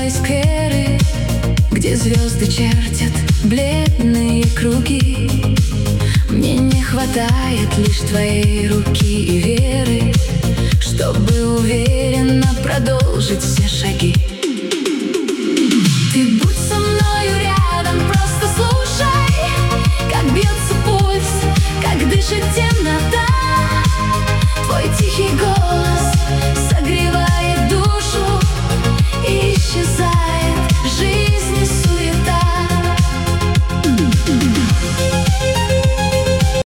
новые скверы, где звезды чертят бледные круги. Мне не хватает лишь твоей руки и веры, чтобы уверенно продолжить все шаги.